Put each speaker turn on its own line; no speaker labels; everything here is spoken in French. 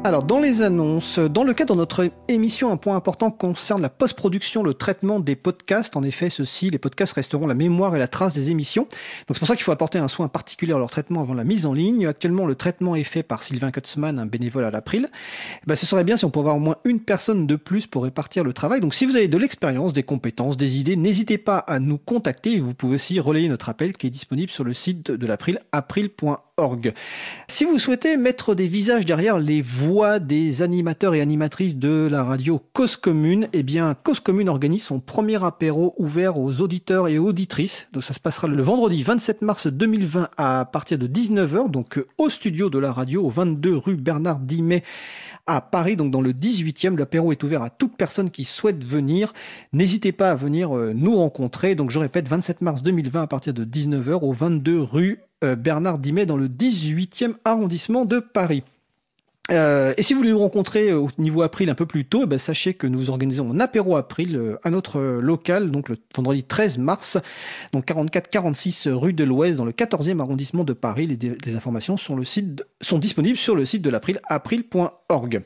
Alors, dans les annonces, dans le cadre de notre émission, un point important concerne la post-production, le traitement des podcasts. En effet, les podcasts resteront la mémoire et la trace des émissions. Donc, c'est pour ça qu'il faut apporter un soin particulier à leur traitement avant la mise en ligne. Actuellement, le traitement est fait par Sylvain Kutzmann, un bénévole à l'April. Ce serait bien si on pouvait avoir au moins une personne de plus pour répartir le travail. Donc, si vous avez de l'expérience, des compétences, des idées, n'hésitez pas à nous contacter. Vous pouvez aussi relayer notre appel qui est disponible sur le site de l'April, april.org. Si vous souhaitez mettre des visages derrière les voix des animateurs et animatrices de la radio Cause Commune, Cause Commune organise son premier apéro ouvert aux auditeurs et auditrices. Donc ça se passera le vendredi 27 mars 2020 à partir de 19h, donc au studio de la radio, au 22 rue Bernard Dimet à Paris, donc dans le 18e. L'apéro est ouvert à toute personne qui souhaite venir. N'hésitez pas à venir nous rencontrer. Donc je répète, 27 mars 2020 à partir de 19h au 22 rue Bernard Dimet dans le 18e arrondissement de Paris. Et si vous voulez nous rencontrer au niveau April un peu plus tôt, sachez que nous organisons un apéro April à notre local, donc le vendredi 13 mars, donc 44-46 rue de l'Ouest, dans le 14e arrondissement de Paris. Les informations sont disponibles sur le site de l'April, april.org.